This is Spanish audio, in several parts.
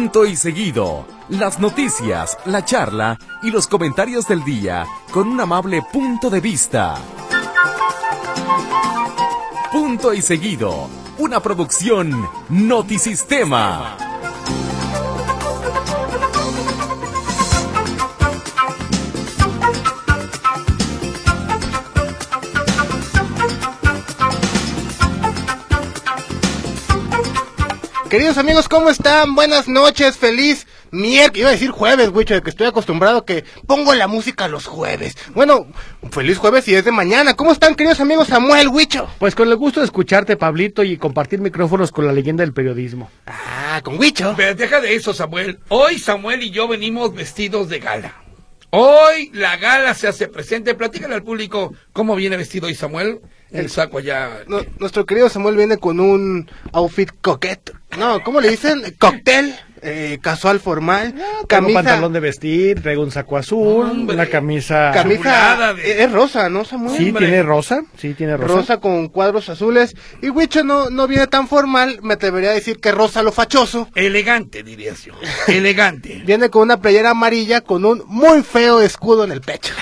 Punto y seguido. Las noticias, la charla y los comentarios del día con un amable punto de vista. Punto y seguido. Una producción Notisistema. Queridos amigos, ¿cómo están? Buenas noches, feliz miércoles, iba a decir jueves, güey, que estoy acostumbrado que pongo la música los jueves. Bueno, feliz jueves y es de mañana. ¿Cómo están, queridos amigos? Samuel, Huicho. Pues con el gusto de escucharte, Pablito, y compartir micrófonos con la leyenda del periodismo. Ah, con Huicho. Pero deja de eso, Samuel. Hoy Samuel y yo venimos vestidos de gala. Hoy la gala se hace presente. Platícale al público cómo viene vestido hoy Samuel. El saco allá. No, nuestro querido Samuel viene con un outfit coquete. No, ¿cómo le dicen? Cóctel, casual formal, camisa. Un pantalón de vestir, traigo un saco azul, una camisa. Es rosa, ¿no, Samuel? Sí, tiene rosa. Rosa con cuadros azules. Y Huicho no viene tan formal, me atrevería a decir que rosa lo fachoso. Elegante, dirías yo. Elegante. Viene con una playera amarilla con un muy feo escudo en el pecho.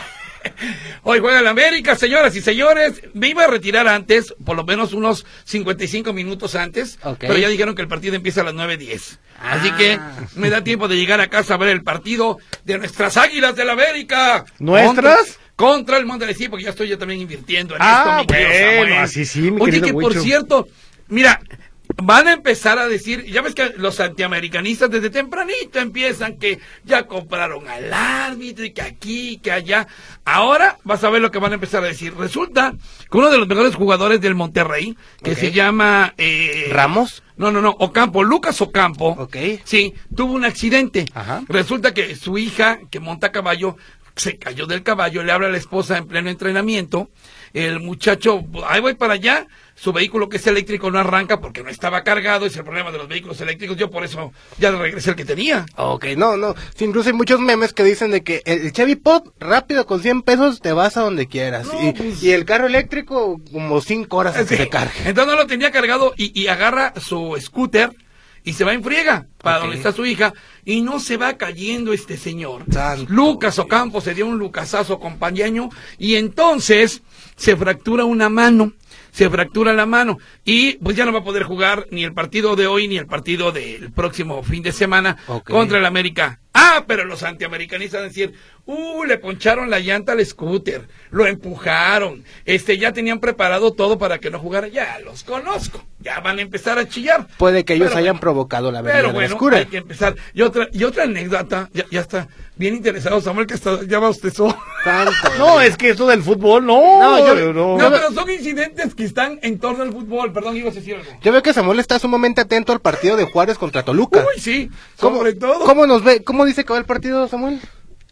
Hoy juega la América, señoras y señores. Me iba a retirar antes, por lo menos unos 55 minutos antes, pero ya dijeron que el partido empieza a las 9:10. Así que me da tiempo de llegar a casa a ver el partido de nuestras Águilas del América. ¿Nuestras? Contra el Monterrey, sí, porque ya estoy también invirtiendo en esto, mi querido Samuel. Así sí, mi Oye, querido que Huicho. por cierto, mira, van a empezar a decir, ya ves que los antiamericanistas desde tempranito empiezan que ya compraron al árbitro y que aquí, que allá. Ahora vas a ver lo que van a empezar a decir. Resulta que uno de los mejores jugadores del Monterrey, que se llama... ¿Ramos? No, Ocampo, Lucas Ocampo. Sí, tuvo un accidente. Ajá. Resulta que su hija, que monta a caballo, se cayó del caballo, le habla a la esposa en pleno entrenamiento. El muchacho, ahí voy para allá, su vehículo que es eléctrico no arranca porque no estaba cargado, es el problema de los vehículos eléctricos, yo por eso ya le regresé el que tenía. No, sí, incluso hay muchos memes que dicen de que el Chevy Pop, rápido, con 100 pesos, te vas a donde quieras, y el carro eléctrico, como 5 horas hasta que se cargue. Entonces no lo tenía cargado y agarra su scooter y se va en friega para donde está su hija y no se va cayendo este señor. Santo Lucas Ocampo se dio un lucasazo compañero y entonces se fractura una mano. Se fractura la mano y pues ya no va a poder jugar ni el partido de hoy ni el partido del próximo fin de semana contra el América. Pero los antiamericanistas van a decir, le poncharon la llanta al scooter, lo empujaron, ya tenían preparado todo para que no jugara. Ya los conozco, ya van a empezar a chillar. Puede que ellos hayan provocado la avería del scooter. Hay que empezar. Y otra anécdota, ya está bien interesado Samuel, que hasta ya va usted solo. No, es que eso del fútbol, no, pero son incidentes que están en torno al fútbol. Perdón, ibas a decir algo. Yo veo que Samuel está sumamente atento al partido de Juárez contra Toluca. Uy, sí, sobre todo. ¿Cómo nos ve? ¿Cómo dice que va el partido, Samuel?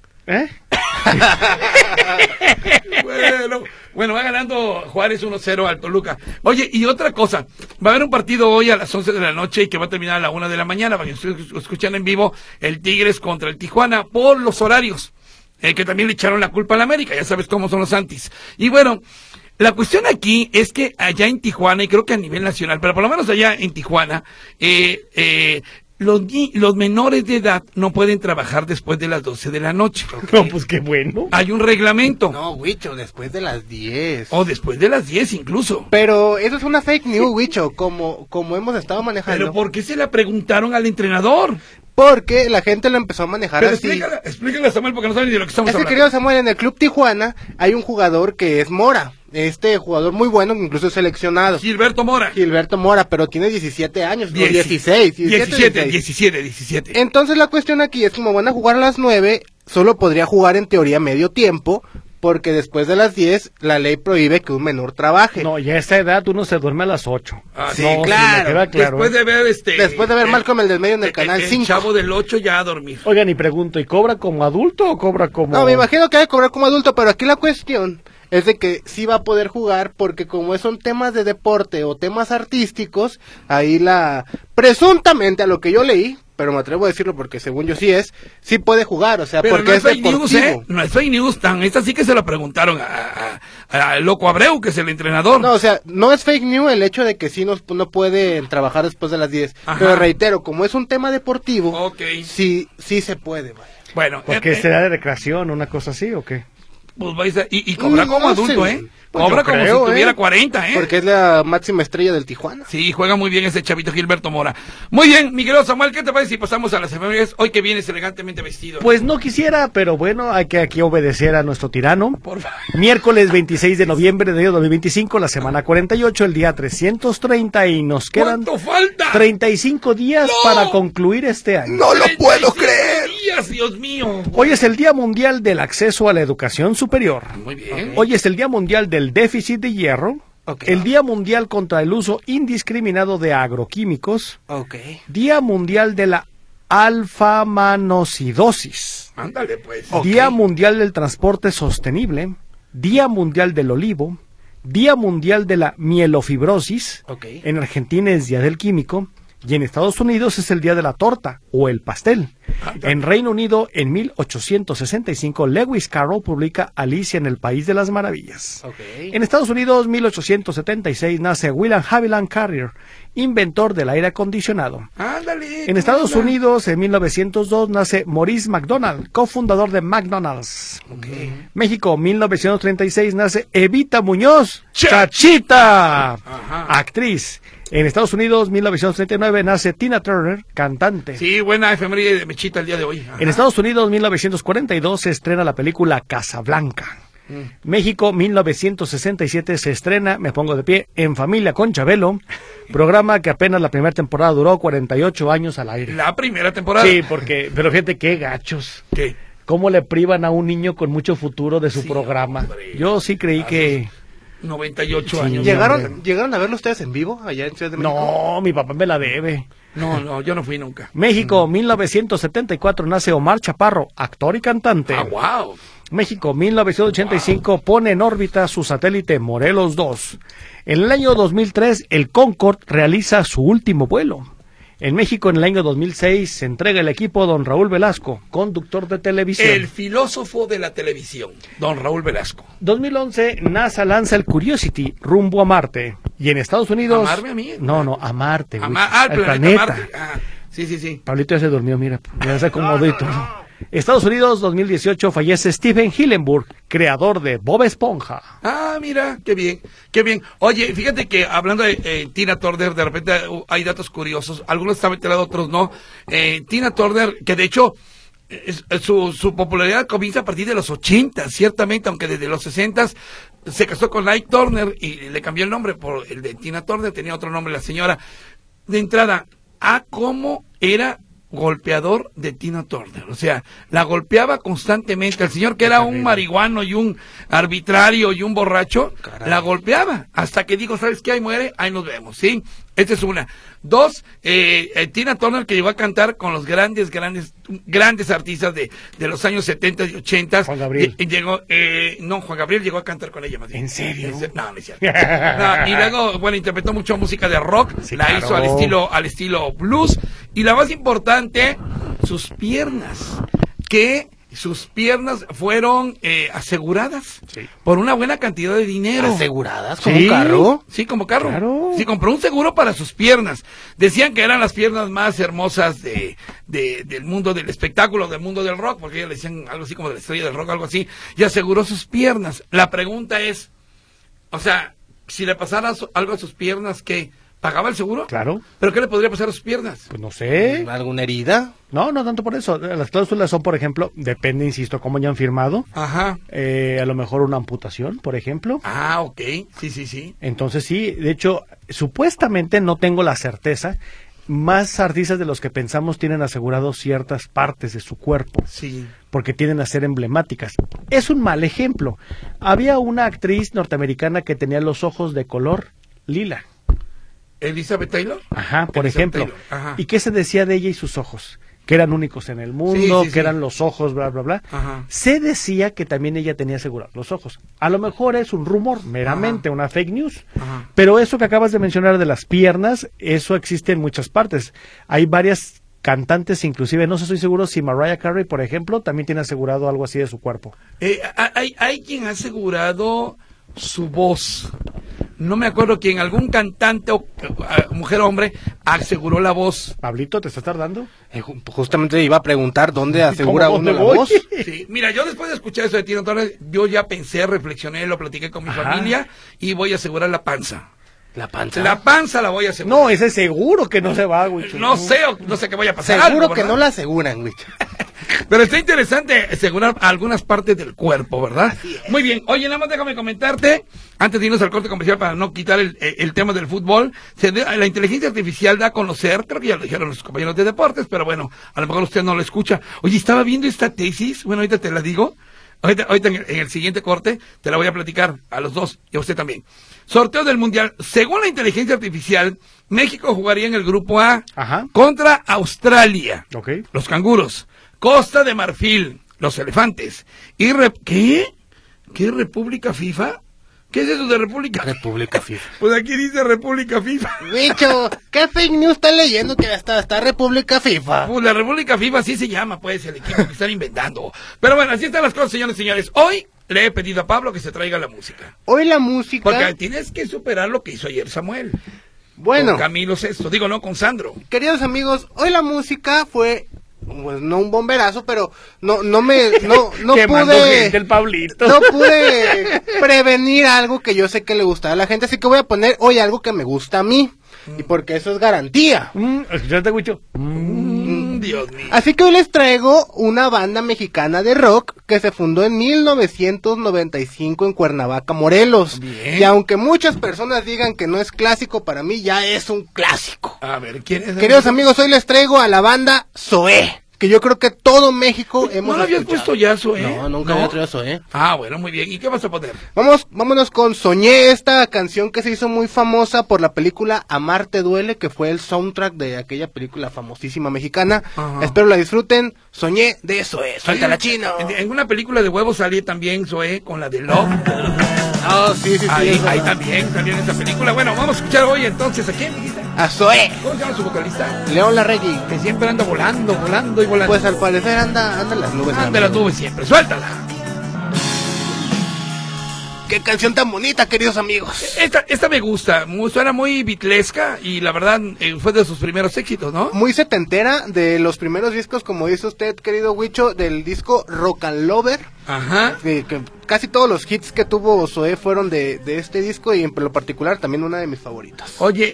Bueno, va ganando Juárez 1-0 al Toluca. Oye, y otra cosa, va a haber un partido hoy a las 11 de la noche y que va a terminar a la 1 de la mañana, para que ustedes escuchen en vivo, el Tigres contra el Tijuana, por los horarios, que también le echaron la culpa a la América, ya sabes cómo son los antis. Y bueno, la cuestión aquí es que allá en Tijuana, y creo que a nivel nacional, pero por lo menos allá en Tijuana, los menores de edad no pueden trabajar después de las 12 de la noche. No, pues qué bueno. Hay un reglamento. No, Huicho, después de las 10. O después de las 10 incluso. Pero eso es una fake news, Huicho, como hemos estado manejando. ¿Pero por qué se la preguntaron al entrenador? Porque la gente lo empezó a manejar pero así. Explícale a Samuel porque no sabe ni de lo que estamos hablando. Querido Samuel, en el Club Tijuana hay un jugador que es Mora. Jugador muy bueno, incluso es seleccionado. Gilberto Mora, pero tiene 17 años, 17. Entonces la cuestión aquí es, como van a jugar a las 9, solo podría jugar en teoría medio tiempo, porque después de las 10 la ley prohíbe que un menor trabaje. No, ya a esta edad uno se duerme a las 8. Sí, claro. Después de ver Malcolm el del medio en el canal 5. El chavo del 8 ya a dormir. Oigan, y pregunto, ¿y cobra como adulto o cobra como...? No, me imagino que debe cobrar como adulto, pero aquí la cuestión es de que sí va a poder jugar, porque como son temas de deporte o temas artísticos, ahí presuntamente, a lo que yo leí, pero me atrevo a decirlo porque según yo sí puede jugar, o sea, pero porque no es fake news, deportivo. no es fake news, esta sí que se la preguntaron a Loco Abreu, que es el entrenador. No, o sea, no es fake news el hecho de que sí no pueden trabajar después de las 10, Ajá. pero reitero, como es un tema deportivo, Ok. sí se puede, vaya. Bueno, ¿Porque será de recreación, una cosa así o qué? pues vais y cobra No como sé, adulto, güey. Pues cobra yo como creo, si tuviera 40, Porque es la máxima estrella del Tijuana. Sí, juega muy bien ese chavito Gilberto Mora. Muy bien, mi querido Samuel, ¿qué te parece si pasamos a las efemérides? Hoy que vienes elegantemente vestido. Pues no quisiera, pero bueno, hay que aquí obedecer a nuestro tirano. Por favor. Miércoles 26 de noviembre de 2025, la semana 48, el día 330 y nos quedan ¿Cuánto falta? 35 días ¡No! para concluir este año. ¡No lo 35 puedo creer! días, Dios mío. Hoy es el Día Mundial del Acceso a la Educación Superior. Muy bien. Hoy es el Día Mundial del Déficit de Hierro. Ok. El Día Mundial contra el uso indiscriminado de agroquímicos. Ok. Día Mundial de la alfamanosidosis. Ándale, pues. Ok. Día Mundial del Transporte Sostenible. Día Mundial del Olivo. Día Mundial de la Mielofibrosis. Ok. En Argentina es Día del Químico. Y en Estados Unidos es el Día de la Torta o el pastel. En Reino Unido, en 1865, Lewis Carroll publica Alicia en el País de las Maravillas. Ok. En Estados Unidos, 1876, nace William Haviland Carrier, inventor del aire acondicionado. Ándale. En Estados ándale. Unidos, en 1902, nace Maurice McDonald, cofundador de McDonald's. México, 1936, nace Evita Muñoz, Chachita, Ajá. actriz. En Estados Unidos, 1939, nace Tina Turner, cantante. Sí, buena efeméride de Mechita el día de hoy. Ajá. En Estados Unidos, 1942, se estrena la película Casablanca. México, 1967, se estrena, me pongo de pie, En Familia con Chabelo, programa que apenas la primera temporada duró 48 años al aire. La primera temporada. Sí, pero fíjate qué gachos. ¿Qué? ¿Cómo le privan a un niño con mucho futuro de su Sí, programa? hombre. Yo sí creí que... 98 Sí, años. ¿Llegaron a verlo ustedes en vivo allá en Ciudad de México? No, mi papá me la debe. No, yo no fui nunca. México, 1974, nace Omar Chaparro, actor y cantante. Ah, wow. México, 1985, pone en órbita su satélite Morelos 2. En el año 2003, el Concorde realiza su último vuelo. En México, en el año 2006, se entrega el equipo don Raúl Velasco, conductor de televisión. El filósofo de la televisión, don Raúl Velasco. 2011, NASA lanza el Curiosity rumbo a Marte. Y en Estados Unidos... ¿Amarme a mí? No, a Marte. güey, El al planeta Marte. Ah, sí. Pablito ya se durmió, mira, ya se acomodó. Estados Unidos, 2018, fallece Steven Hillenburg, creador de Bob Esponja. Ah, mira, qué bien, qué bien. Oye, fíjate que hablando de Tina Turner, de repente hay datos curiosos. Algunos están enterados, otros no. Tina Turner, que de hecho su popularidad comienza a partir de los 80, ciertamente, aunque desde los 60 se casó con Ike Turner y le cambió el nombre por el de Tina Turner, tenía otro nombre la señora. De entrada, cómo era golpeador de Tina Turner, o sea, la golpeaba constantemente, el señor que era un marihuano y un arbitrario y un borracho, la golpeaba, hasta que dijo, ¿sabes qué? Ahí muere, ahí nos vemos, ¿sí? Esta es una. Dos, Tina Turner, que llegó a cantar con los grandes artistas de los años 70 y 80. Juan Gabriel. Juan Gabriel llegó a cantar con ella más bien. ¿En serio? No es cierto. No, y luego, bueno, interpretó mucho música de rock, Sí, la claro. hizo al estilo blues, y la más importante, sus piernas, que sus piernas fueron aseguradas Sí. por una buena cantidad de dinero. ¿Aseguradas como Sí. un carro? Sí, como carro. Claro. Sí, compró un seguro para sus piernas. Decían que eran las piernas más hermosas del mundo del espectáculo, del mundo del rock, porque ellos le decían algo así como de la estrella del rock, algo así, y aseguró sus piernas. La pregunta es, o sea, si le pasara algo a sus piernas, ¿qué? ¿Pagaba el seguro? Claro. ¿Pero qué le podría pasar a sus piernas? Pues no sé. ¿Alguna herida? No tanto por eso. Las cláusulas son, por ejemplo, depende, insisto, cómo ya han firmado. Ajá. A lo mejor una amputación, por ejemplo. Ah, ok. Sí. Entonces sí, de hecho, supuestamente no tengo la certeza. Más artistas de los que pensamos tienen asegurados ciertas partes de su cuerpo, Sí. porque tienden a ser emblemáticas. Es un mal ejemplo. Había una actriz norteamericana que tenía los ojos de color lila. ¿Elizabeth Taylor? Ajá, por Elizabeth ejemplo. Taylor, ajá. ¿Y qué se decía de ella y sus ojos? Que eran únicos en el mundo, Sí, que sí. eran los ojos, bla, bla, bla. Ajá. Se decía que también ella tenía asegurados los ojos. A lo mejor es un rumor, meramente, Ajá. una fake news. Ajá. Pero eso que acabas de mencionar de las piernas, eso existe en muchas partes. Hay varias cantantes, inclusive, no estoy seguro si Mariah Carey, por ejemplo, también tiene asegurado algo así de su cuerpo. Hay quien ha asegurado su voz. No me acuerdo quién, algún cantante o mujer o hombre aseguró la voz. Pablito, ¿te estás tardando? Justamente iba a preguntar dónde asegura uno la voz. Sí, mira, yo después de escuchar eso de Tino Torres, yo ya pensé, reflexioné, lo platiqué con mi familia y voy a asegurar la panza. ¿La panza? La panza la voy a asegurar. No, ese seguro que no se va, güey. No sé qué vaya a pasar. Seguro que no la aseguran, güey. Pero está interesante asegurar algunas partes del cuerpo, ¿verdad? Muy bien. Oye, nada más déjame comentarte, antes de irnos al corte comercial para no quitar el tema del fútbol, la inteligencia artificial da a conocer, creo que ya lo dijeron los compañeros de deportes, pero bueno, a lo mejor usted no lo escucha. Oye, estaba viendo esta tesis, bueno, ahorita te la digo, ahorita en el siguiente corte te la voy a platicar a los dos y a usted también. Sorteo del Mundial. Según la inteligencia artificial, México jugaría en el grupo A contra Australia, los canguros, Costa de Marfil, los elefantes, y ¿qué? ¿Qué República FIFA? ¿Qué es eso de República? República FIFA. Pues aquí dice República FIFA. Bicho, ¿qué fake news está leyendo que está República FIFA? Pues la República FIFA así se llama, pues, el equipo que están inventando. Pero bueno, así están las cosas, señores y señores. Hoy le he pedido a Pablo que se traiga la música. Hoy la música... Porque tienes que superar lo que hizo ayer Samuel. Bueno. Con Camilo Sesto, digo, no, con Sandro. Queridos amigos, hoy la música fue... Pues no un bomberazo, pero no pude prevenir algo que yo sé que le gustaba a la gente, así que voy a poner hoy algo que me gusta a mí, y porque eso es garantía. Escuchaste, Huicho. Dios mío. Así que hoy les traigo una banda mexicana de rock que se fundó en 1995 en Cuernavaca, Morelos. Bien. Y aunque muchas personas digan que no es clásico, para mí ya es un clásico. A ver, ¿quién es? Queridos amigos, hoy les traigo a la banda Zoé, que yo creo que todo México hemos ¿No lo habías puesto ya, Zoé? No, nunca había traído Zoé. Ah, bueno, muy bien. ¿Y qué vas a poner? Vámonos con Soñé, esta canción que se hizo muy famosa por la película Amar te duele, que fue el soundtrack de aquella película famosísima mexicana. Ajá. Espero la disfruten. Soñé de Zoé. Suéltala, chino. En una película de huevos salía también Zoé con la de Love. Ah, sí. Ahí también salió en esa película. Bueno, vamos a escuchar hoy entonces a quién dijiste. A Zoé. ¿Cómo se llama su vocalista? León Larregui. Que siempre anda volando y volando. Pues al parecer anda en las nubes. Anda en las nubes siempre. Suéltala. Qué canción tan bonita, queridos amigos. Esta me gusta, suena muy beatlesca y la verdad fue de sus primeros éxitos, ¿no? Muy setentera, de los primeros discos, como dice usted, querido Huicho, del disco Rock and Lover. Ajá. Que casi todos los hits que tuvo Zoé fueron de este disco, y en lo particular también una de mis favoritas. Oye,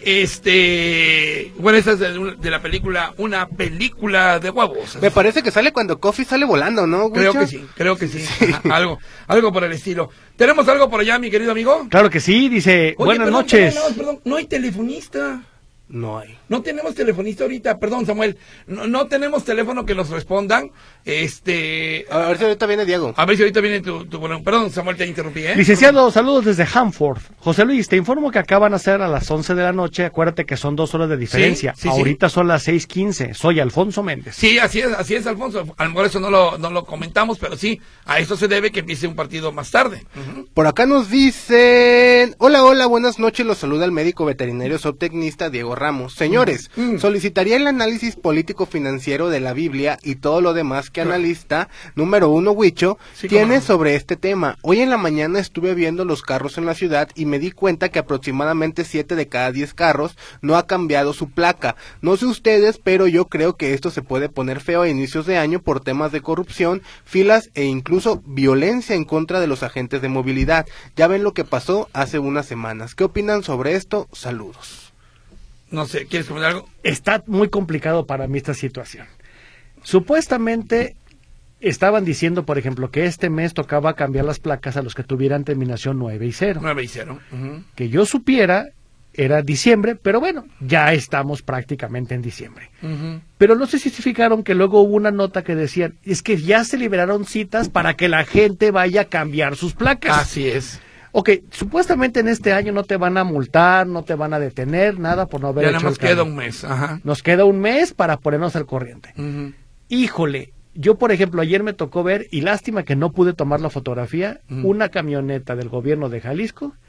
bueno, esta es de la película, una película de huevos. Me parece que sale cuando Coffee sale volando, ¿no, Huicho? Creo que sí. Ajá, algo por el estilo. ¿Tenemos algo por allá, mi querido amigo? Claro que sí, dice, Oye, buenas noches. Perdón, no hay telefonista. No hay. No tenemos telefonista ahorita, perdón, Samuel. No tenemos teléfono que nos respondan. A ver si ahorita viene Diego. A ver si ahorita viene bueno, perdón, Samuel, te interrumpí, ¿eh? Licenciado, saludos desde Hanford. José Luis, te informo que acaban a ser a las 11 de la noche. Acuérdate que son 2 horas de diferencia. Sí. Ahorita son las 6:15. Soy Alfonso Méndez. Sí, así es, Alfonso. A lo mejor eso no lo comentamos, pero sí, a eso se debe que empiece un partido más tarde. Uh-huh. Por acá nos dicen, hola, buenas noches, los saluda el médico veterinario zootecnista Diego Ramos. Señores, solicitaría el análisis político-financiero de la Biblia y todo lo demás que analista número 1, Huicho, tiene sobre este tema. Hoy en la mañana estuve viendo los carros en la ciudad y me di cuenta que aproximadamente 7 de cada 10 carros no ha cambiado su placa. No sé ustedes, pero yo creo que esto se puede poner feo a inicios de año por temas de corrupción, filas e incluso violencia en contra de los agentes de movilidad. Ya ven lo que pasó hace unas semanas. ¿Qué opinan sobre esto? Saludos. No sé, ¿quieres comentar algo? Está muy complicado para mí esta situación. Supuestamente estaban diciendo, por ejemplo, que este mes tocaba cambiar las placas a los que tuvieran terminación 9 y 0. 9 y 0. Uh-huh. Que yo supiera, era diciembre, pero bueno, ya estamos prácticamente en diciembre. Uh-huh. Pero no sé si se fijaron que luego hubo una nota que decían, es que ya se liberaron citas para que la gente vaya a cambiar sus placas. Así es. Ok, supuestamente en este año no te van a multar, no te van a detener, nada por no haber hecho el cambio. Ya nos queda un mes, ajá. Nos queda un mes para ponernos al corriente. Uh-huh. Híjole, yo por ejemplo ayer me tocó ver, y lástima que no pude tomar la fotografía, una camioneta del gobierno de Jalisco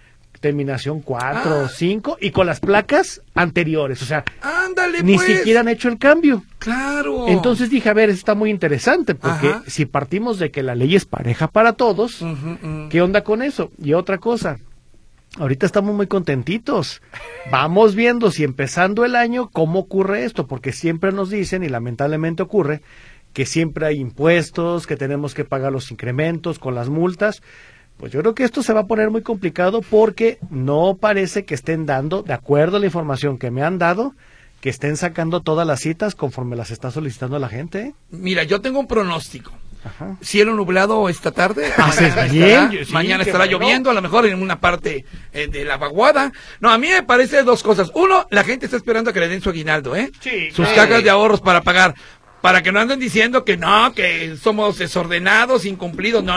terminación 4, 5 y con las placas anteriores, o sea, Ándale, ni pues. siquiera han hecho el cambio. Claro. Entonces dije, a ver, está muy interesante, porque Ajá. si partimos de que la ley es pareja para todos, ¿qué onda con eso? Y otra cosa, ahorita estamos muy contentitos. Vamos viendo si empezando el año, cómo ocurre esto, porque siempre nos dicen, y lamentablemente ocurre, que siempre hay impuestos, que tenemos que pagar los incrementos con las multas. Pues yo creo que esto se va a poner muy complicado porque no parece que estén dando, de acuerdo a la información que me han dado, que estén sacando todas las citas conforme las está solicitando la gente, ¿eh? Mira, yo tengo un pronóstico. Ajá. Cielo nublado esta tarde. Haces Mañana bien, estará, sí, mañana qué estará bueno. lloviendo, a lo mejor en una parte de la vaguada. No, a mí me parece dos cosas. Uno, la gente está esperando a que le den su aguinaldo, ¿eh? Sí, Sus claro. cajas de ahorros para pagar. Para que no anden diciendo que no, que somos desordenados, incumplidos. No.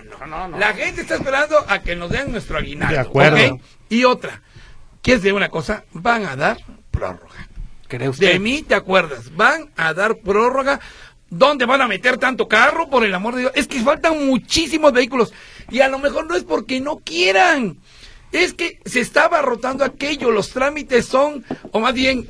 La gente está esperando a que nos den nuestro aguinaldo. De acuerdo. ¿Ok? Y otra, ¿quieres decir una cosa? Van a dar prórroga. ¿Cree usted? De mí te acuerdas, van a dar prórroga. ¿Dónde van a meter tanto carro? Por el amor de Dios. Es que faltan muchísimos vehículos. Y a lo mejor no es porque no quieran. Es que se está abarrotando aquello. Los trámites son, o más bien,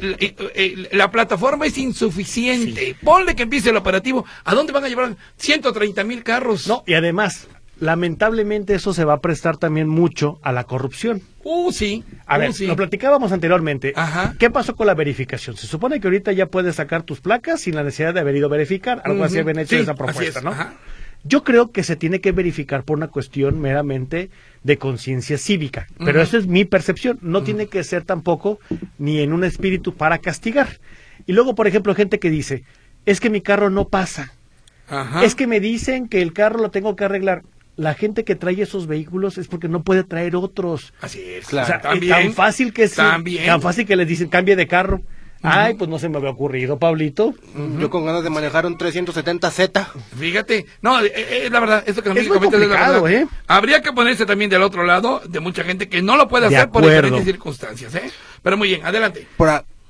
la plataforma es insuficiente. Sí. Ponle que empiece el operativo. ¿A dónde van a llevar 130,000 carros? No, y además, lamentablemente eso se va a prestar también mucho a la corrupción. Sí. A ver, sí. lo platicábamos anteriormente. Ajá. ¿Qué pasó con la verificación? Se supone que ahorita ya puedes sacar tus placas sin la necesidad de haber ido a verificar. Algo así habían hecho esa propuesta, ¿no? Ajá. Yo creo que se tiene que verificar por una cuestión meramente de conciencia cívica, pero esa es mi percepción. No tiene que ser tampoco ni en un espíritu para castigar. Y luego, por ejemplo, gente que dice, es que mi carro no pasa. Ajá. Es que me dicen que el carro lo tengo que arreglar. La gente que trae esos vehículos es porque no puede traer otros. Así es. Claro. O sea, También. tan fácil que es, También. tan fácil que les dicen cambie de carro. Ay, pues no se me había ocurrido, Pablito. Yo con ganas de manejar un 370Z. Fíjate, no, la verdad, eso que Es muy comentas es la complicado, verdad. ¿eh? Habría que ponerse también del otro lado de mucha gente que no lo puede De hacer por acuerdo. diferentes circunstancias, ¿eh? Pero muy bien, adelante. Por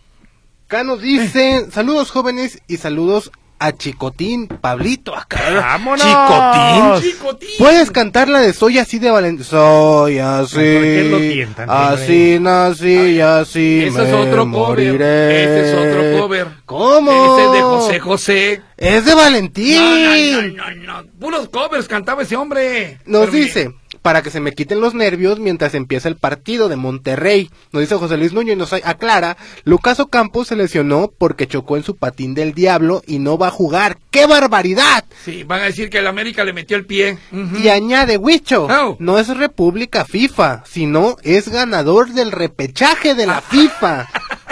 acá nos dicen, saludos jóvenes y saludos a Chicotín, Pablito, acá. ¡Vámonos! Chicotín. Chicotín. ¿Puedes cantar la de Soy así de Valencia? Soy así. Ay, ¿por qué lo tientan? Así nací y así Ese es me otro moriré. cover. Ese es otro cover. ¿Cómo? Ese es de José José. Es de Valentín. No. Puros covers cantaba ese hombre. Nos Pero muy dice, para que se me quiten los nervios mientras empieza el partido de Monterrey. Nos dice José Luis Nuño y nos aclara, Lucas Ocampo se lesionó porque chocó en su patín del diablo y no va a jugar. ¡Qué barbaridad! Sí, van a decir que el América le metió el pie. Ujú. Y añade, Huicho, Oh. no es República FIFA, sino es ganador del repechaje de la FIFA.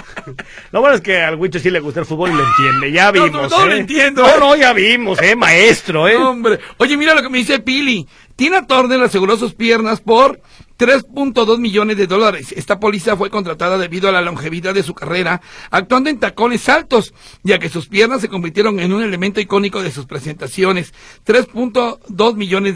Lo bueno es que al Huicho sí le gusta el fútbol y lo entiende. Ya No, vimos, no lo entiendo, No, ya vimos, maestro, Hombre, oye, mira lo que me dice Pili. Tina Turner aseguró sus piernas por $3.2 millones. Esta póliza fue contratada debido a la longevidad de su carrera, actuando en tacones altos, ya que sus piernas se convirtieron en un elemento icónico de sus presentaciones. $3.2 millones.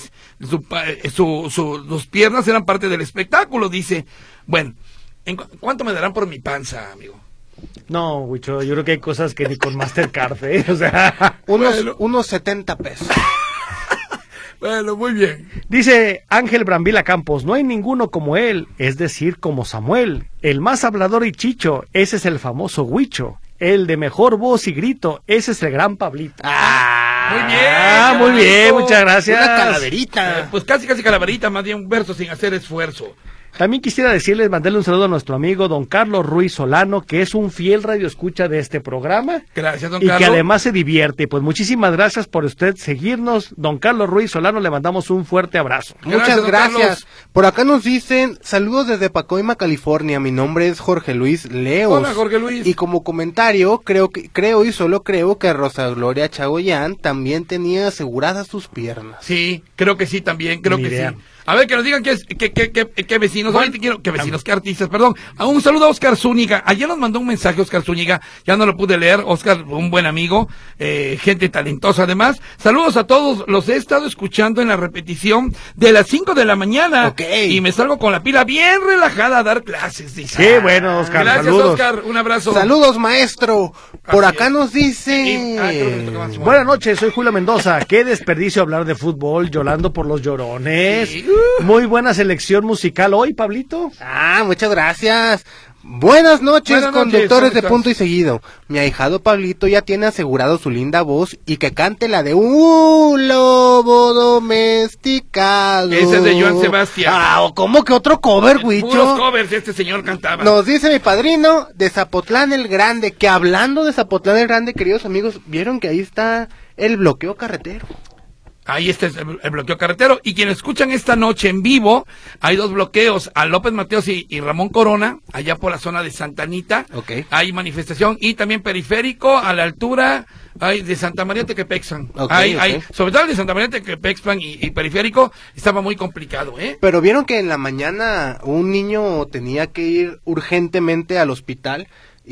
Sus piernas eran parte del espectáculo, dice. Bueno, ¿cuánto me darán por mi panza, amigo? No, Huicho, yo creo que hay cosas que ni con Mastercard, O sea... Unos 70 pesos. Bueno, muy bien. Dice Ángel Brambila Campos, no hay ninguno como él, es decir, como Samuel, el más hablador y chicho, ese es el famoso Huicho, el de mejor voz y grito, ese es el gran Pablito. Muy bien. Ah, qué muy bien, bonito. muchas gracias. Una calaverita. Pues casi calaverita, más bien un verso sin hacer esfuerzo. También quisiera decirles, mandarle un saludo a nuestro amigo don Carlos Ruiz Solano, que es un fiel radioescucha de este programa. Gracias, don Y Carlos. que además se divierte. Pues muchísimas gracias por usted seguirnos. Don Carlos Ruiz Solano, le mandamos un fuerte abrazo. Muchas don gracias. Carlos. Por acá nos dicen, saludos desde Pacoima, California. Mi nombre es Jorge Luis Leos. Hola, Jorge Luis. Y como comentario, creo y solo creo que Rosa Gloria Chagoyán también tenía aseguradas sus piernas. Sí, creo que sí también, creo Ni que idea. sí. A ver, que nos digan qué vecinos, ahorita quiero, qué vecinos, qué artistas, perdón. Un saludo a Oscar Zúñiga. Ayer nos mandó un mensaje Oscar Zúñiga, ya no lo pude leer. Oscar, un buen amigo, gente talentosa además. Saludos a todos, los he estado escuchando en la repetición de las 5 de la mañana. Ok. Y me salgo con la pila bien relajada a dar clases, dice. Qué bueno, Oscar, Gracias, saludos. Oscar, un abrazo. Saludos, maestro. Por Así acá es. nos dice... Creo que me toca más. Buenas noches, soy Julio Mendoza. Qué desperdicio hablar de fútbol llorando por los llorones. Sí, Muy buena selección musical hoy, Pablito. Ah, muchas gracias. Buenas noches, Buenas noches, conductores de ¿cómo Punto y estás? Seguido. Mi ahijado Pablito ya tiene asegurado su linda voz y que cante la de un lobo domesticado. Ese es de Joan Sebastián. Ah, ¿o cómo que otro cover, Puros Huicho? covers este señor cantaba. Nos dice mi padrino de Zapotlán el Grande, que hablando de Zapotlán el Grande, queridos amigos, vieron que ahí está el bloqueo carretero. Ahí está el bloqueo carretero. Y quienes escuchan esta noche en vivo, hay 2 bloqueos, a López Mateos y Ramón Corona, allá por la zona de Santa Anita. Ok. Hay manifestación y también periférico a la altura de Santa María Tequepexpan. Ok, Hay, ok. hay, sobre todo el de Santa María Tequepexpan y periférico, estaba muy complicado, ¿eh? Pero vieron que en la mañana un niño tenía que ir urgentemente al hospital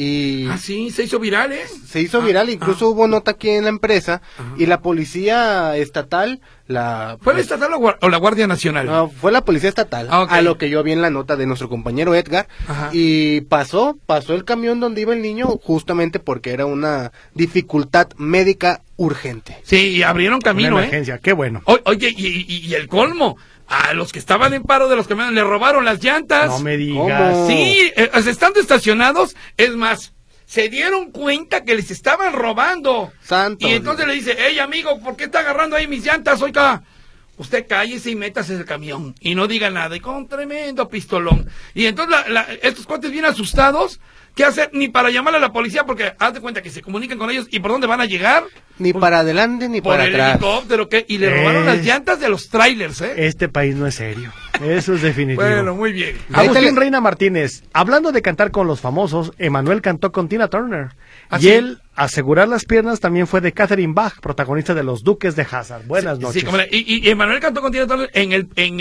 y Ah, sí, se hizo viral, ¿eh? se hizo viral, incluso hubo nota aquí en la empresa y la policía estatal, ¿Fue la estatal o la Guardia Nacional? no, fue la policía estatal, Ah, ok. a lo que yo vi en la nota de nuestro compañero Edgar, Ajá. y pasó el camión donde iba el niño justamente porque era una dificultad médica urgente. Sí, y abrieron Una camino, ¿eh? emergencia, qué bueno. Oye, y el colmo, a los que estaban en paro de los camiones le robaron las llantas. No me digas. ¿Cómo? Sí, estando estacionados, es más, se dieron cuenta que les estaban robando. Santo Y entonces Dios. le dice, hey amigo, ¿por qué está agarrando ahí mis llantas? Oiga, usted cállese y métase en el camión y no diga nada. Y con un tremendo pistolón. Y entonces estos cuates bien asustados, ¿qué hacer? Ni para llamarle a la policía, porque haz de cuenta que se comunican con ellos y por dónde van a llegar. Ni para adelante ni Por para el atrás. helicóptero, ¿qué? Y le robaron las llantas de los trailers, ¿eh? Este país no es serio. Eso es definitivo. Bueno, muy bien. Agustín Reina Martínez, hablando de cantar con los famosos, Emanuel cantó con Tina Turner. ¿Ah, Y sí? él, asegurar las piernas, también fue de Catherine Bach, protagonista de Los Duques de Hazzard. Buenas noches. Sí, como y Emanuel cantó con Tina Turner en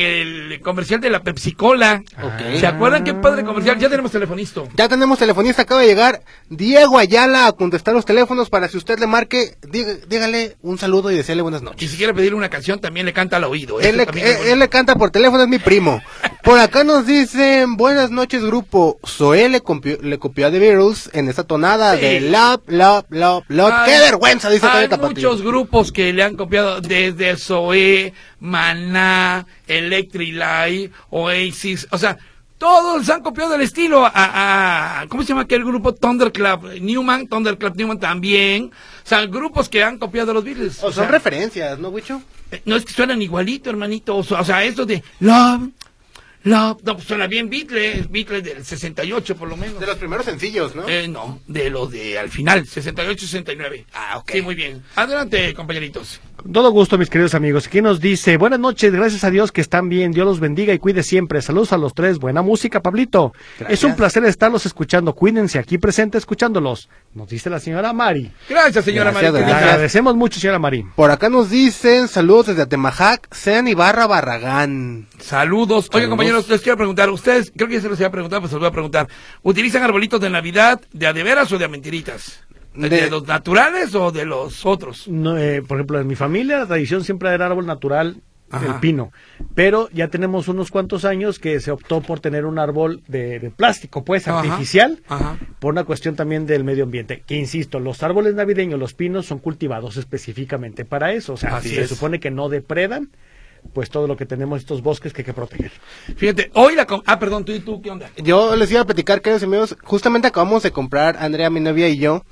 el comercial de la Pepsi-Cola. Ok. ¿Se acuerdan qué padre comercial? Ya tenemos telefonista. Ya tenemos telefonista, acaba de llegar Diego Ayala a contestar los teléfonos para si usted le marque, dígale un saludo y desearle buenas Y noches. si quiere pedirle una canción, también le canta al oído. ¿eh? Él le, Eso también es bueno. él le canta por teléfono, es mi primo. Por acá nos dicen, buenas noches grupo, Zoé le copió a The Beatles en esa tonada Sí. de Love, Love, Love, Love. Hay- ¡Qué vergüenza! Dice Hay Toño Tapatío. muchos grupos que le han copiado desde Zoé, Maná, Electric Light, Oasis, o sea, todos han copiado el estilo ¿cómo se llama aquel grupo? Thunderclap Newman también, o sea, grupos que han copiado a los Beatles. O son sea, referencias, ¿no, Wicho? no es que suenan igualito, hermanito, o sea, esto de Love, no, pues suena bien Beatles del 68 por lo menos. De los primeros sencillos, ¿no? No, de los de al final, 68-69. Ah, ok. Sí, muy bien. Adelante, compañeritos. Con todo gusto, mis queridos amigos. Aquí nos dice, buenas noches, gracias a Dios que están bien, Dios los bendiga y cuide siempre. Saludos a los tres, buena música, Pablito. Gracias. Es un placer estarlos escuchando, cuídense aquí presente escuchándolos. Nos dice la señora Mari. Gracias, señora Gracias, María. Le gracias. agradecemos mucho, señora Mari. Por acá nos dicen, saludos desde Atemajac, Sean Ibarra Barragán. Saludos. Oye, Saludos. compañeros, les quiero preguntar, ustedes, creo que ya se los había preguntado, pues se los voy a preguntar. ¿Utilizan arbolitos de Navidad de a de veras o de a mentiritas? ¿De los naturales o de los otros? No, por ejemplo, en mi familia la tradición siempre era árbol natural, Ajá. el pino. Pero ya tenemos unos cuantos años que se optó por tener un árbol de plástico, pues, Ajá. artificial, Ajá. por una cuestión también del medio ambiente. Que insisto, los árboles navideños, los pinos, son cultivados específicamente para eso. O sea, Así se es. supone que no depredan, pues todo lo que tenemos, estos bosques que hay que proteger. Fíjate, hoy perdón, tú, ¿qué onda? Yo les iba a platicar, queridos amigos, justamente acabamos de comprar, Andrea, mi novia y yo,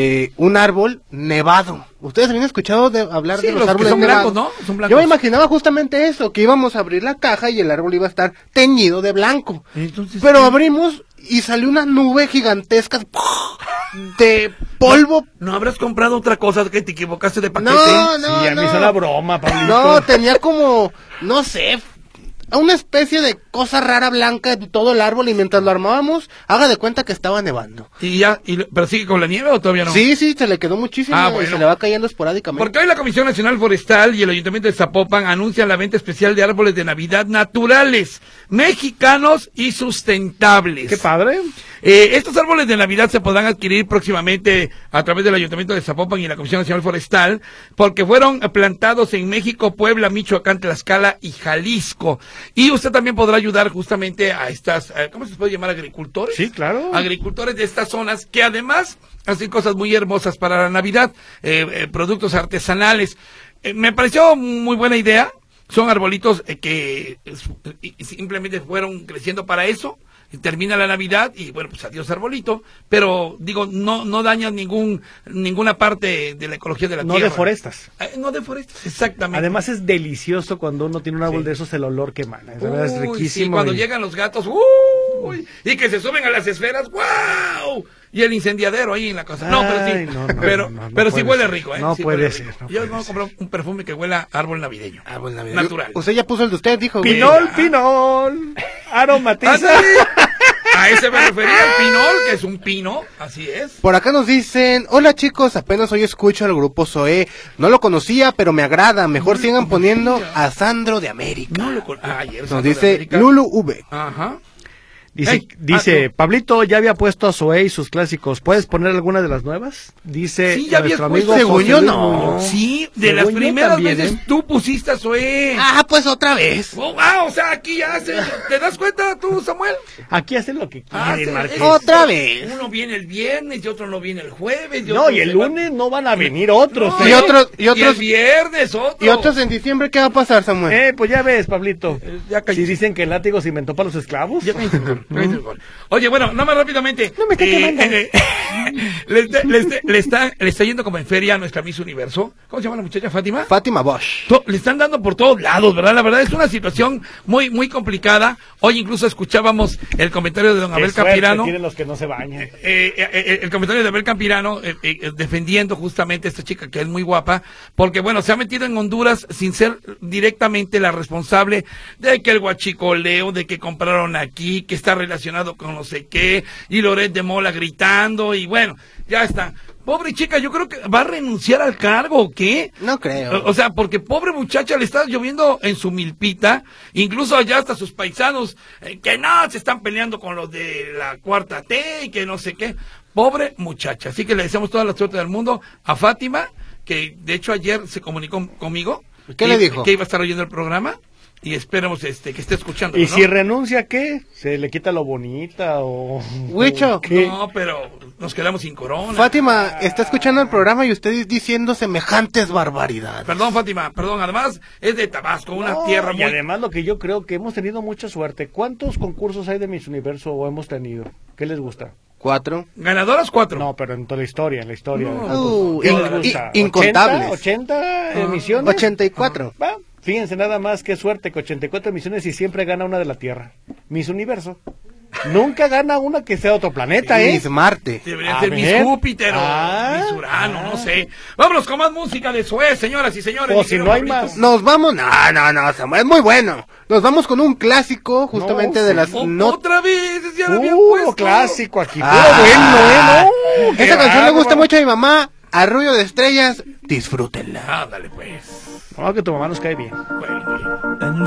un árbol nevado. ¿Ustedes habían escuchado hablar Sí, de los los que árboles son nevados? blancos, ¿no? Son blancos. Yo me imaginaba justamente eso, que íbamos a abrir la caja y el árbol iba a estar teñido de blanco. Entonces, Pero ¿qué? abrimos y salió una nube gigantesca de polvo. ¿No habrás comprado otra cosa que te equivocaste de paquete? No, Sí, a mí es una broma, Pablito. No, tenía como, no sé, una especie de cosa rara blanca de todo el árbol y mientras lo armábamos, haga de cuenta que estaba nevando. ¿Pero sigue con la nieve o todavía no? Sí, se le quedó muchísimo Ah, y bueno. se le va cayendo esporádicamente. Porque hoy la Comisión Nacional Forestal y el Ayuntamiento de Zapopan anuncian la venta especial de árboles de Navidad naturales, mexicanos y sustentables. Qué padre. Estos árboles de Navidad se podrán adquirir próximamente a través del Ayuntamiento de Zapopan y la Comisión Nacional Forestal, porque fueron plantados en México, Puebla, Michoacán, Tlaxcala y Jalisco. Y usted también podrá ayudar justamente a estas, ¿cómo se puede llamar? ¿Agricultores? Sí, claro. Agricultores de estas zonas que además hacen cosas muy hermosas para la Navidad, productos artesanales. Me pareció muy buena idea. Son arbolitos que simplemente fueron creciendo para eso. Y termina la Navidad y bueno, pues adiós arbolito, pero digo, no dañas ninguna parte de la ecología de la tierra. No deforestas. No deforestas, exactamente. Además es delicioso cuando uno tiene un árbol de esos, el olor que emana. De verdad es riquísimo. Sí, cuando llegan los gatos, y que se suben a las esferas, ¡wow! Y el incendiadero ahí en la casa. No, pero sí, pero sí huele rico, ¿eh? No sí puede ser. Yo voy a comprar un perfume que huela a árbol navideño. Árbol navideño. Natural. Usted ya puso el de usted, dijo. Pinol. Aromatiza. ¡Ándale! A ese me refería, el pinol, que es un pino, así es. Por acá nos dicen, hola chicos, apenas hoy escucho al grupo Zoé. No lo conocía, pero me agrada. Mejor sigan poniendo a Sandro de América. Nos dice Lulu V. Ajá. Dice Pablito ya había puesto a Zoé y sus clásicos. ¿Puedes poner alguna de las nuevas? Dice sí, ya nuestro habías amigo puesto. José Según yo, Luis no. Muñoz. Sí, de Según las yo primeras también, veces tú pusiste a Zoé. Ah, pues otra vez. Oh, o sea, aquí ya ¿te das cuenta tú, Samuel? Aquí hacen lo que quieren, Marqués. Otra vez. Uno viene el viernes y otro no viene el jueves. No, y el lunes no van a venir otros. No, Y otros- y el viernes otro. ¿Y otros en diciembre qué va a pasar, Samuel? Pues ya ves, Pablito. Ya Si dicen que el látigo se inventó para los esclavos. Ya me hice el gol, ya me hice el gol. Oye, bueno, no más rápidamente. No me está quemando. Le está yendo como en feria a nuestra Miss Universo. ¿Cómo se llama la muchacha, Fátima? Fátima Bosch. Le están dando por todos lados, ¿verdad? La verdad es una situación muy complicada. Hoy incluso escuchábamos el comentario de don Abel Campirano. Tienen los que no se bañan. El comentario de Abel Campirano defendiendo justamente a esta chica que es muy guapa, porque bueno, se ha metido en Honduras sin ser directamente la responsable de que el guachicoleo, de que compraron aquí, que está relacionado con no sé qué, y Loret de Mola gritando, y bueno, ya está. Pobre chica, yo creo que va a renunciar al cargo, ¿o qué? No creo. O sea, porque pobre muchacha le está lloviendo en su milpita, incluso allá hasta sus paisanos, que no, se están peleando con los de la cuarta T y que no sé qué. Pobre muchacha, así que le deseamos toda la suerte del mundo a Fátima, que de hecho ayer se comunicó conmigo. ¿Qué le dijo? Que iba a estar oyendo el programa. Y esperemos que esté escuchando. ¿Y ¿no? si renuncia qué? ¿Se le quita lo bonita o...? Huicho. o qué? No, pero nos quedamos sin corona. Fátima, está escuchando el programa y usted diciendo semejantes barbaridades. Perdón, Fátima, perdón. Además, es de Tabasco, una No, tierra y muy... además lo que yo creo que hemos tenido mucha suerte. ¿Cuántos concursos hay de Miss Universo o hemos tenido? ¿Qué les gusta? 4. Ganadoras 4. No, pero en toda la historia, No. ¿Qué les gusta? Incontables. 80 emisiones. 84. Va, fíjense nada más qué suerte que 84 emisiones y siempre gana una de la Tierra. Miss Universo. Nunca gana una que sea de otro planeta, Miss Marte. Debería A ser ver. Miss Júpiter Ah, o Miss Urano, no sé. Vámonos con más música de Suez, señoras y señores. O mi si querido no hay Pablito. más. Nos vamos. No, Samuel, es muy bueno. Nos vamos con un clásico, justamente No, de las Otra vez, ya la había Puro puesto. clásico aquí. Puro Ah. bueno, ¿no? Esa canción le gusta mucho a mi mamá. Arrullo de estrellas. Disfrútenla. Ándale, pues. No, que tu mamá nos cae bien. Bueno,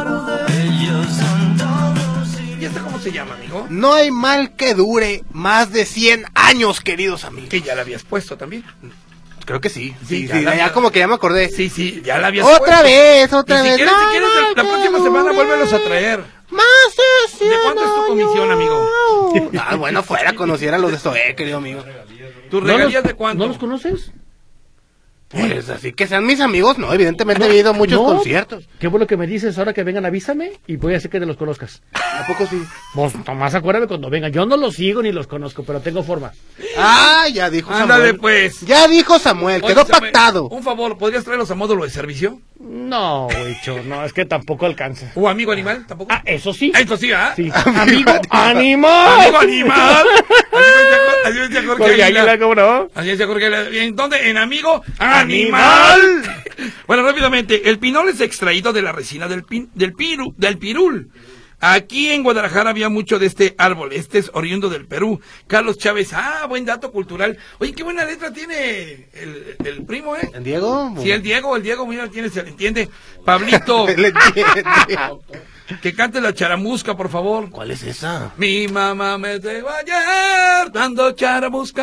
¿y esta cómo se llama, amigo? No hay mal que dure más de 100 años, queridos amigos. Que ya la habías puesto también. Creo que sí. Sí, Sí, ya ya como que ya me acordé. Sí, ya la habías Otra puesto. vez, otra Y vez. si quieres, No, la próxima que semana dure vuélvelos a traer. Más de 100 ¿De cuánto es tu comisión, amigo? Ah, bueno, fuera, conociera los de Zoé, querido amigo. ¿Tus ¿No los- regalías de cuánto? ¿No los conoces? Pues así que sean mis amigos, no, evidentemente he ido a muchos No. conciertos. Qué bueno que me dices, ahora que vengan avísame y voy a hacer que te los conozcas. ¿A poco sí? Vos nomás acuérdame cuando vengan. Yo no los sigo ni los conozco, pero tengo forma. Ah, ya dijo Ándale, Samuel. pues. Ya dijo Samuel, Oye, quedó Samuel, pactado. Un favor, ¿podrías traerlos a módulo de servicio? No, Wicho, no, es que tampoco alcanza. ¿O amigo animal? ¿Tampoco? Ah, eso sí. Eso sí, ¿ah? Sí. Amigo animal. ¡Amigo animal! Así decía Jorge Jorge Aguilar. Aguilar, ¿cómo no? Así decía Jorge Aguilar. ¿En dónde? En amigo animal. Bueno, rápidamente, el pinol es extraído de la resina del pirul. Aquí en Guadalajara había mucho de este árbol. Este es oriundo del Perú. Carlos Chávez, buen dato cultural. Oye, qué buena letra tiene el primo, ¿eh? ¿El Diego? Sí, el Diego, mira, se le entiende. Pablito, Le entiende. que cante la charamusca, por favor. ¿Cuál es esa? Mi mamá me dejó ayer dando charamusca.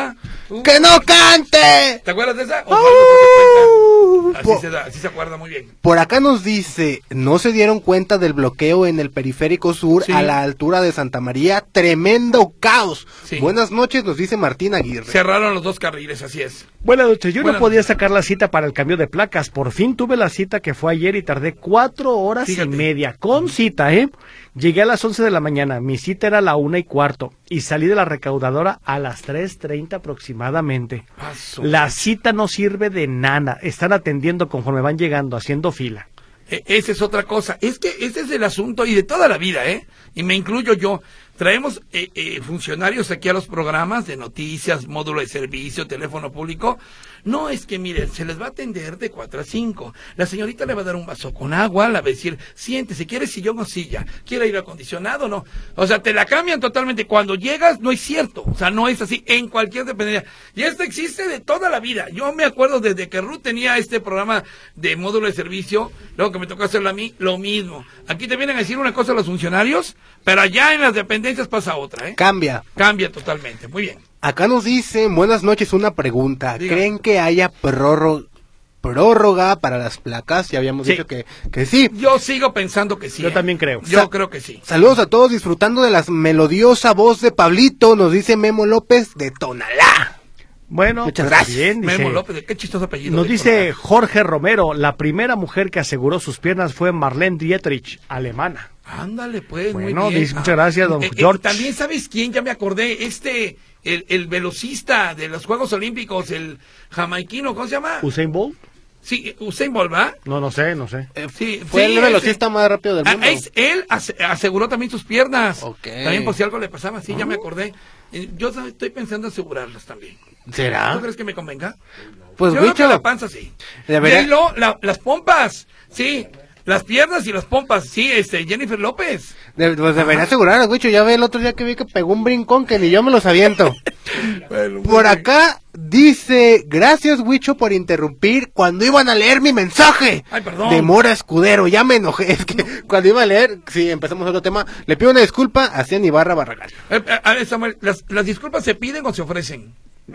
¡Que no cante! ¿Te acuerdas de esa? Osvaldo se cuenta. Así se acuerda muy bien. Por acá nos dice, ¿no se dieron cuenta del bloqueo en el periférico sur Sí. a la altura de Santa María? Tremendo caos. Sí. Buenas noches, nos dice Martín Aguirre. Cerraron los dos carriles, así es. Buenas noches, yo Buenas no podía noches. sacar la cita para el cambio de placas. Por fin tuve la cita que fue ayer y tardé 4 horas Fíjate. y media. Con cita, ¿eh? Llegué a las 11 de la mañana, mi cita era a la 1:15 y salí de la recaudadora a las 3:30 aproximadamente. Paso. La cita no sirve de nada, están atendiendo conforme van llegando, haciendo fila. Esa es otra cosa. Es que ese es el asunto y de toda la vida, ¿eh? Y me incluyo yo. Traemos funcionarios aquí a los programas de noticias, módulo de servicio, teléfono público. No es que, miren, se les va a atender de 4 a 5. La señorita le va a dar un vaso con agua, le va a decir, siéntese, ¿quiere sillón o silla? ¿Quiere aire acondicionado o no? O sea, te la cambian totalmente. Cuando llegas, no es cierto. O sea, no es así en cualquier dependencia. Y esto existe de toda la vida. Yo me acuerdo desde que Ruth tenía este programa de módulo de servicio, luego que me tocó hacerlo a mí, lo mismo. Aquí te vienen a decir una cosa los funcionarios, pero allá en las dependencias pasa otra, ¿eh? Cambia. Cambia totalmente. Muy bien. Acá nos dicen, buenas noches, una pregunta. Diga. ¿Creen que haya prórroga para las placas? Ya habíamos Sí. dicho que sí. Yo sigo pensando que sí. Yo ¿eh? también creo. Yo creo que sí. Saludos a todos disfrutando de la melodiosa voz de Pablito, nos dice Memo López de Tonalá. Bueno, Muchas pues, gracias. bien, dice- Memo López, qué chistoso apellido. Nos de dice Tonalá. Jorge Romero, la primera mujer que aseguró sus piernas fue Marlene Dietrich, alemana. Ándale, pues, Bueno, muy bien. dice, muchas gracias, don George. George. También, ¿sabes quién? Ya me acordé, el velocista de los Juegos Olímpicos, el jamaiquino, ¿cómo se llama? Usain Bolt, Sí, Usain Bolt, ¿va? no sé. Sí, Fue sí, el velocista más rápido del mundo. Él aseguró también sus piernas. Ok. También por si algo le pasaba, sí, ya me acordé. Yo estoy pensando asegurarlas también. ¿Será? ¿Tú crees que me convenga? Pues, Yo creo que Huicho, la panza sí. Debería- Las pompas, sí. Las piernas y las pompas, sí, Jennifer López. pues debería asegurar, Huicho. Ya ve el otro día que vi que pegó un brincón que ni yo me los aviento. Por acá dice, gracias Huicho por interrumpir cuando iban a leer mi mensaje. Ay, perdón. De Mora Escudero, ya me enojé. Es que cuando iba a leer, sí, empezamos otro tema. Le pido una disculpa a Cian Ibarra Barragán. A ver, Samuel, ¿las disculpas se piden o se ofrecen?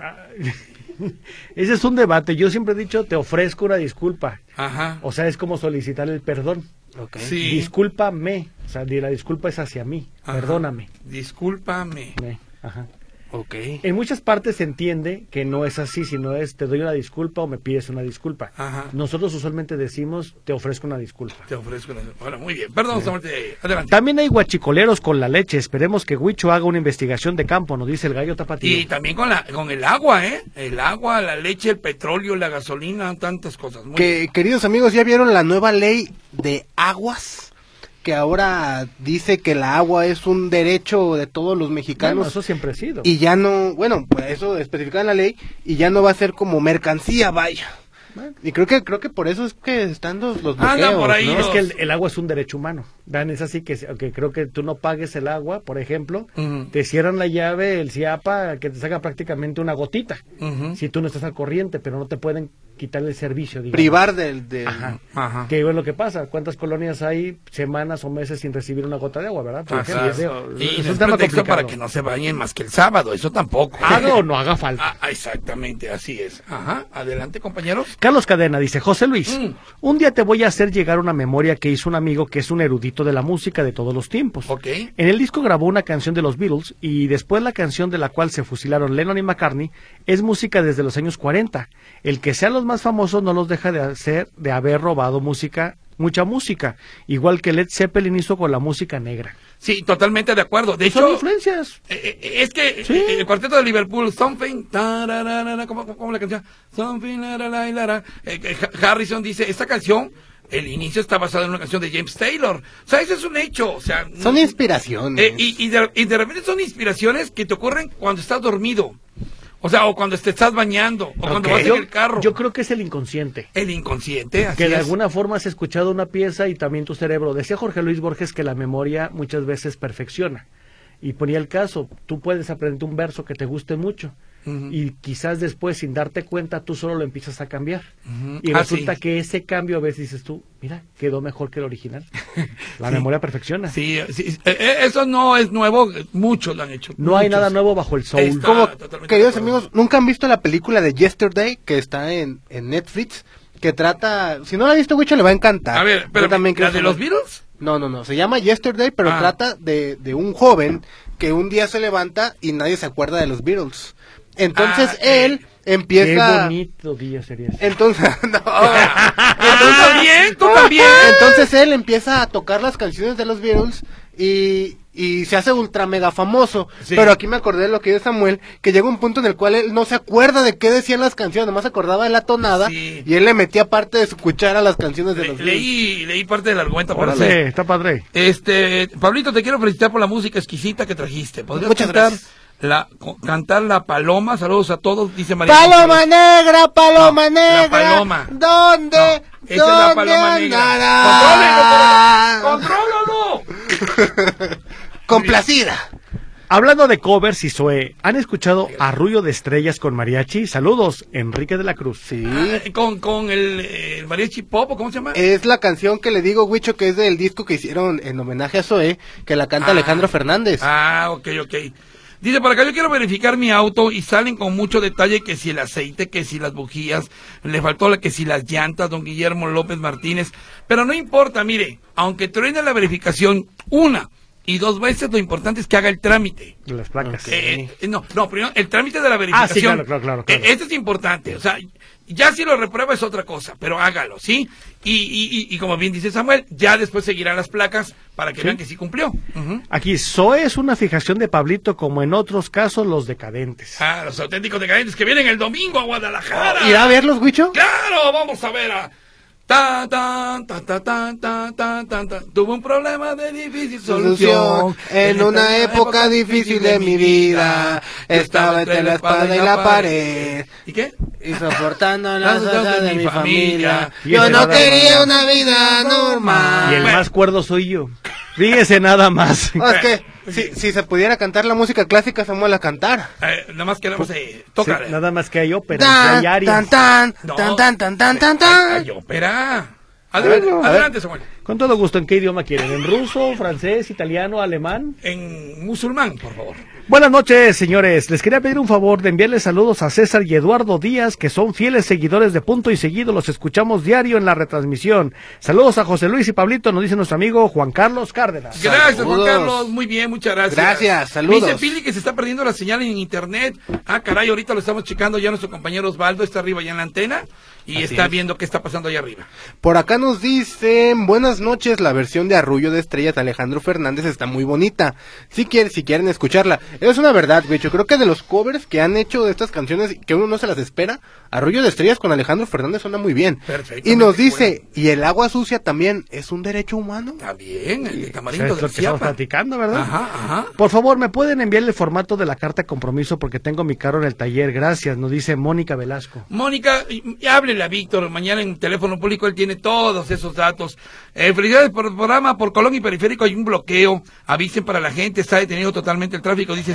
Ese es un debate. Yo siempre he dicho, te ofrezco una disculpa. Ajá. O sea, es como solicitar el perdón. Sí. Discúlpame. O sea, la disculpa es hacia mí. Ajá. Perdóname. Discúlpame. Ajá. Ok. En muchas partes se entiende que no es así, sino es te doy una disculpa o me pides una disculpa. Ajá. Nosotros usualmente decimos te ofrezco una disculpa. Te ofrezco una... Bueno, muy bien. Perdón, Samuel, adelante. También hay guachicoleros con la leche. Esperemos que Huicho haga una investigación de campo, nos dice el gallo tapatío. Y también con el agua, ¿eh? El agua, la leche, el petróleo, la gasolina, tantas cosas. Muy bien. Queridos amigos, ¿ya vieron la nueva ley de aguas? Que ahora dice que la agua es un derecho de todos los mexicanos. Bueno, eso siempre ha sido. Y ya no, bueno, pues eso especificado en la ley, y ya no va a ser como mercancía, vaya. Y creo que por eso es que están los bloqueos, Andan por ahí, ¿no? Es los- que el agua es un derecho humano. Dan, es así que creo que tú no pagues el agua, por ejemplo, Ujú. te cierran la llave, el CIAPA, que te saca prácticamente una gotita. Ujú. Si tú no estás al corriente, pero no te pueden quitar el servicio, digamos. Privar del... Ajá. Ajá. Que es lo que pasa. ¿Cuántas colonias hay semanas o meses sin recibir una gota de agua, verdad? Por Así ejemplo, es. digo, Y es no un es tema pretexto complicado. para que no se bañen más que el sábado, eso tampoco. Haga o no haga falta. Exactamente, así es. Ajá, adelante, compañeros. Carlos Cadena dice, José Luis, Mm. un día te voy a hacer llegar una memoria que hizo un amigo que es un erudito de la música de todos los tiempos. Ok. En el disco grabó una canción de los Beatles y después la canción de la cual se fusilaron Lennon y McCartney es música desde los años 40. El que sean los más famosos no los deja de haber robado mucha música, igual que Led Zeppelin hizo con la música negra. Sí, totalmente de acuerdo. De Son hecho, influencias. es que Sí. el cuarteto de Liverpool, Something, tararara, ¿cómo la canción? Something, la. Harrison dice, esta canción, el inicio está basado en una canción de James Taylor. O sea, eso es un hecho. O sea, Son inspiraciones. y de repente son inspiraciones que te ocurren cuando estás dormido. O sea, o cuando te estás bañando, o cuando Ok. vas en el carro. Yo creo que es el inconsciente. El inconsciente, así Que de es. alguna forma has escuchado una pieza y también tu cerebro. Decía Jorge Luis Borges que la memoria muchas veces perfecciona. Y ponía el caso, tú puedes aprender un verso que te guste mucho, y quizás después, sin darte cuenta, tú solo lo empiezas a cambiar. Ujú. Y resulta Sí. que ese cambio a veces dices tú, mira, quedó mejor que el original. La memoria perfecciona. Sí, eso no es nuevo, muchos lo han hecho. No hay muchos. nada nuevo bajo el soul. Está Como, totalmente queridos de acuerdo. amigos, ¿nunca han visto la película de Yesterday que está en Netflix? Que trata, si no la ha visto, Wicho, le va a encantar. A ver, pero Yo también ¿la creo de que los Beatles? No, se llama Yesterday, pero Ah. trata de un joven que un día se levanta y nadie se acuerda de los Beatles. Entonces él Qué empieza... bonito día sería ese. Entonces, no. ¿Tú también? ¿Tú también? Entonces él empieza a tocar las canciones de los Beatles y se hace ultra mega famoso. Sí. Pero aquí me acordé de lo que dice Samuel, que llega un punto en el cual él no se acuerda de qué decían las canciones, nomás se acordaba de la tonada Sí. y él le metía parte de su cuchara a las canciones de los Beatles. Leí parte del argumento. Pero Órale, sí. está padre. Pablito, te quiero felicitar por la música exquisita que trajiste. ¿Podrías Muchas cantar gracias. cantar La Paloma? Saludos a todos, dice María. Paloma González. negra, paloma No, la negra. paloma. ¿Dónde? No, esa es la paloma negra. andará? ¡Contrólalo! Complacida. Hablando de covers y Zoé, ¿han escuchado Arrullo de Estrellas con mariachi? Saludos, Enrique de la Cruz. Sí. Con el mariachi pop, ¿o cómo se llama? Es la canción que le digo, Wicho, que es del disco que hicieron en homenaje a Zoé, que la canta Alejandro Fernández. Ok. Dice, por acá yo quiero verificar mi auto y salen con mucho detalle que si el aceite, que si las bujías, le faltó que si las llantas, don Guillermo López Martínez. Pero no importa, mire, aunque truene la verificación una y dos veces, lo importante es que haga el trámite. Las placas. No, primero el trámite de la verificación. claro. Esto es importante, o sea, ya si lo reprueba es otra cosa, pero hágalo, ¿sí? Y como bien dice Samuel, ya después seguirán las placas para que vean que sí cumplió. Ujú. Aquí, Zoé es una fijación de Pablito, como en otros casos los decadentes. Los auténticos decadentes que vienen el domingo a Guadalajara. ¿Irá a verlos, Wicho? ¡Claro! Vamos a ver a... Tuve un problema de difícil solución. En una época difícil de mi vida, estaba entre la espada y la pared. ¿Y qué? Y soportando las Las cosas de mi familia. Y Yo ese no nada quería más. una vida normal. Y el más cuerdo soy yo. Fíjese nada más. No, es que si se pudiera cantar la música clásica, Samuel la cantara. Nada más queremos Sí, tocar. nada más que hay ópera, Tan, hay arias. tan, No. tan, tan, tan, tan, tan, tan. Ay, ópera. Adelante, Bueno, a adelante, Samuel. Con todo gusto, ¿en qué idioma quieren? ¿En ruso, francés, italiano, alemán? En musulmán, por favor. Buenas noches, señores. Les quería pedir un favor de enviarles saludos a César y Eduardo Díaz, que son fieles seguidores de Punto y Seguido. Los escuchamos diario en la retransmisión. Saludos a José Luis y Pablito, nos dice nuestro amigo Juan Carlos Cárdenas. Gracias, Saludos. Juan Carlos. Muy bien, muchas gracias. Gracias, saludos. Dice Pili que se está perdiendo la señal en internet. Caray, ahorita lo estamos checando. Ya nuestro compañero Osvaldo está arriba ya en la antena y está viendo qué está pasando allá arriba. Por acá nos dicen, buenas noches, la versión de Arrullo de Estrellas de Alejandro Fernández está muy bonita. Si quieren escucharla. Es una verdad, güey, yo creo que de los covers que han hecho de estas canciones que uno no se las espera, Arrullo de Estrellas con Alejandro Fernández suena muy bien. Perfectamente Y nos dice, ¿y el agua sucia también es un derecho humano? Está bien, el de Es Tamarindo lo de que estamos Chiapas. platicando, ¿verdad? Ajá. Por favor, ¿me pueden enviar el formato de la carta de compromiso? Porque tengo mi carro en el taller. Gracias, nos dice Mónica Velasco. Mónica, y háblele a Víctor, mañana en teléfono público él tiene todos esos datos. Felicidades por el programa, por Colón y Periférico hay un bloqueo, avisen para la gente, está detenido totalmente el tráfico, dice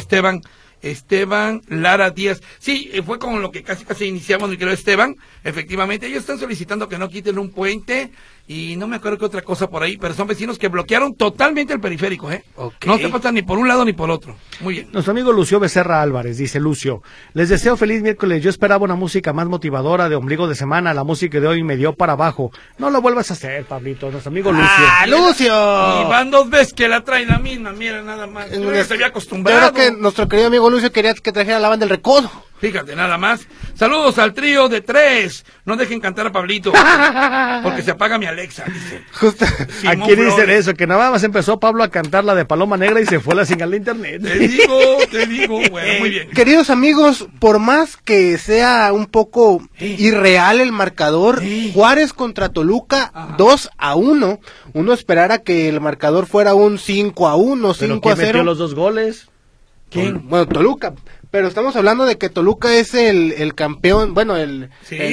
Esteban Lara Díaz. Sí, fue con lo que casi iniciamos, mi querido Esteban. Efectivamente, ellos están solicitando que no quiten un puente y no me acuerdo qué otra cosa por ahí, pero son vecinos que bloquearon totalmente el periférico, Ok. No te pasan ni por un lado ni por otro. Muy bien. Nuestro amigo Lucio Becerra Álvarez dice, Lucio, les deseo feliz miércoles. Yo esperaba una música más motivadora de ombligo de semana. La música de hoy me dio para abajo. No lo vuelvas a hacer, Pablito. Nuestro amigo Lucio. ¡Ah, Lucio! Y van dos veces que la traen la misma, mira nada más. Yo ya se había acostumbrado. Yo creo que nuestro querido amigo Lucio quería que trajera la banda del Recodo. Fíjate, nada más. Saludos al trío de 3. No dejen cantar a Pablito. Porque se apaga mi Alexa, dice. Justo. ¿A Simón quién dicen Flores. eso? Que nada más empezó Pablo a cantar la de Paloma Negra y se fue la señal de internet. Te digo, bueno, muy bien. Queridos amigos, por más que sea un poco irreal el marcador, Juárez contra Toluca 2-1. Uno esperara que el marcador fuera un 5-1, ¿Pero 5-0. quién metió los dos goles? ¿Quién? Bueno, Toluca. Pero estamos hablando de que Toluca es el campeón, bueno, el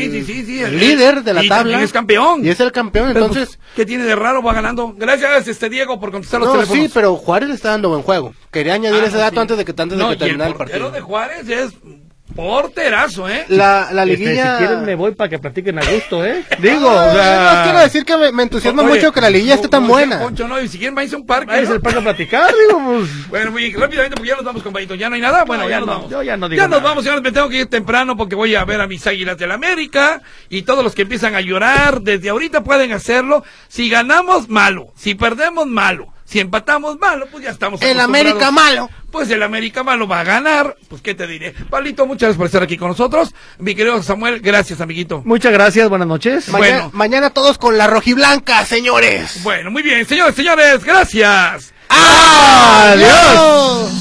líder de la y tabla. también es campeón. Y es el campeón, Pero, entonces... pues, ¿qué tiene de raro? Va ganando. Gracias, Diego, por contestar los No, teléfonos. sí, pero Juárez le está dando buen juego. Quería añadir ese dato sí. antes de que No, y terminara el portero partido. de Juárez es Porterazo, La liguilla... Si quieren me voy para que platiquen a gusto, Digo, no quiero decir que me entusiasma mucho que la liguilla esté tan buena. Poncho, no, y si quieren váyanse a un parque, váyanse al parque a platicar, digo, pues... Bueno, muy rápidamente, porque ya nos vamos, compañito. ¿Ya no hay nada? Bueno, ya nos vamos. Yo ya no digo Ya nos nada. vamos, señores, me tengo que ir temprano porque voy a ver a mis Águilas del América y todos los que empiezan a llorar, desde ahorita pueden hacerlo. Si ganamos, malo. Si perdemos, malo. Si empatamos, malo, pues ya estamos El acostumbrados. América malo. Pues el América malo va a ganar. Pues, ¿qué te diré? Pablito, muchas gracias por estar aquí con nosotros. Mi querido Samuel, gracias, amiguito. Muchas gracias, buenas noches. Mañana todos con la rojiblanca, señores. Bueno, muy bien, señores, gracias. ¡Adiós!